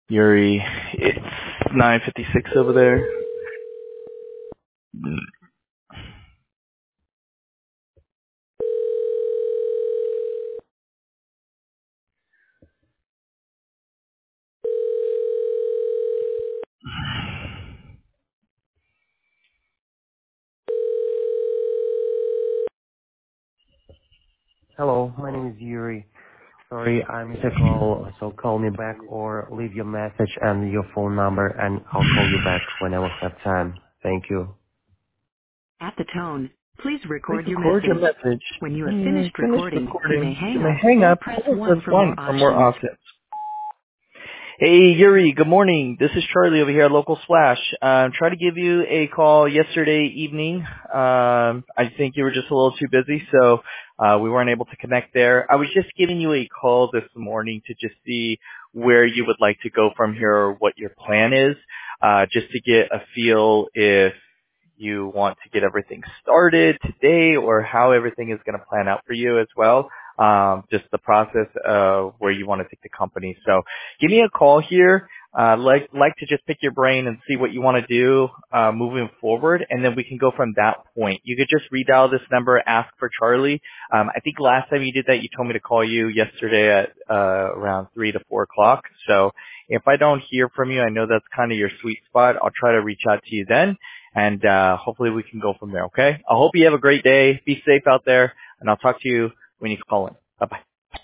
Yuri, it's 9:56 over there. Hello, my name is Yuri. Sorry, I missed a call, so call me back or leave your message and your phone number, and I'll call you back when I will have time. Thank you. At the tone, please Please record your record your message. message. When you have When you finished finish recording, you may recording, you hang may up hang or up press or 1 press for more 1 for more options. options. Hey, Yuri, good morning. This is Charlie over here at Local Splash. Tried to give you a call yesterday evening. I think you were just a little too busy, so we weren't able to connect there. I was just giving you a call this morning to just see where you would like to go from here or what your plan is, just to get a feel if you want to get everything started today or how everything is going to plan out for you as well. Just the process of where you want to take the company. So give me a call here. Like to just pick your brain and see what you want to do moving forward, and then we can go from that point. You could just redial this number, ask for Charlie. I think last time you did that, you told me to call you yesterday at around 3 to 4 o'clock. So if I don't hear from you, I know that's kind of your sweet spot. I'll try to reach out to you then, and hopefully we can go from there, okay? I hope you have a great day. Be safe out there, and I'll talk to you when you call in. Bye-bye.